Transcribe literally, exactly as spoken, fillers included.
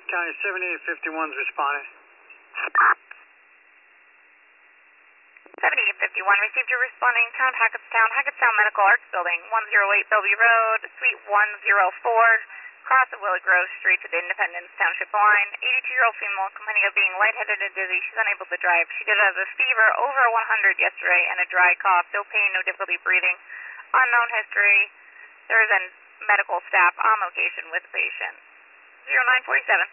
County, seventy-eight fifty-one's responding. seventy-eight fifty-one, received your responding town, Hackettstown, Hackettstown Medical Arts Building, one oh eight Bellevue Road, Suite one oh four, cross of Willow Grove Street to the Independence Township line. eighty-two-year-old female complaining of being lightheaded and dizzy. She's unable to drive. She did have a fever over one hundred yesterday and a dry cough. No pain, no difficulty breathing. Unknown history. There is a medical staff on location with the patient. zero nine four seven.